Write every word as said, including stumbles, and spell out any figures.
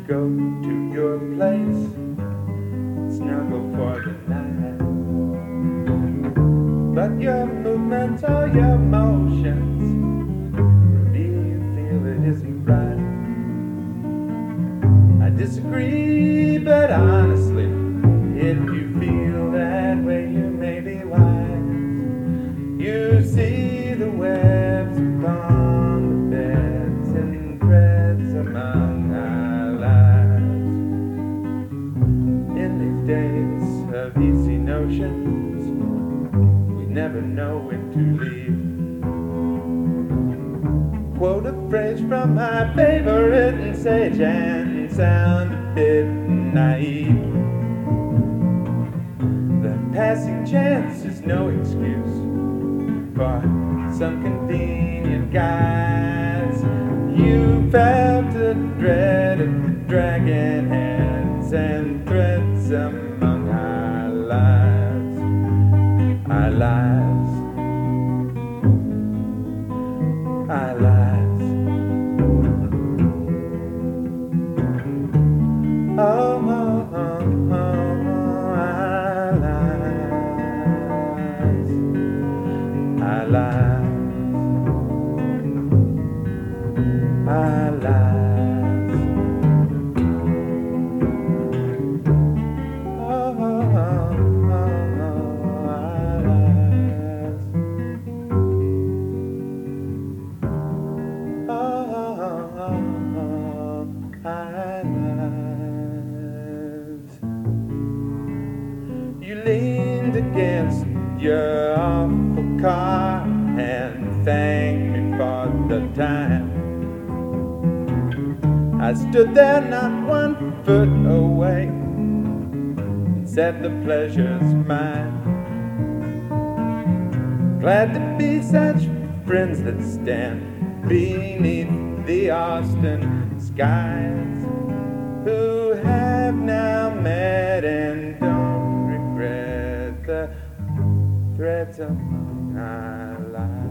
go to your place, snuggle for the night. But your movements or your motions reveal you feel it isn't right. I disagree, but honestly, if you feel that way, you may be wise. You see the webs upon the beds and threads among our lives. In these days of easy notions, we never know when to leave. Quote a phrase from my favorite and sage and sound a bit naive. The passing chance is no excuse for some convenient guise. You felt the dread of dragging heads and threads among our lives, our lives, our lives. Oh, oh, oh, oh, our lives, our lives, our lives. Oh, oh, oh, oh, our lives. Oh, oh, oh, oh, our lives. You leaned against your awful car and thanked me for the time. I stood there not one foot away and said the pleasure's mine. Glad to be such friends that stand beneath the Austin skies, who have now met and don't regret the threads among our lives.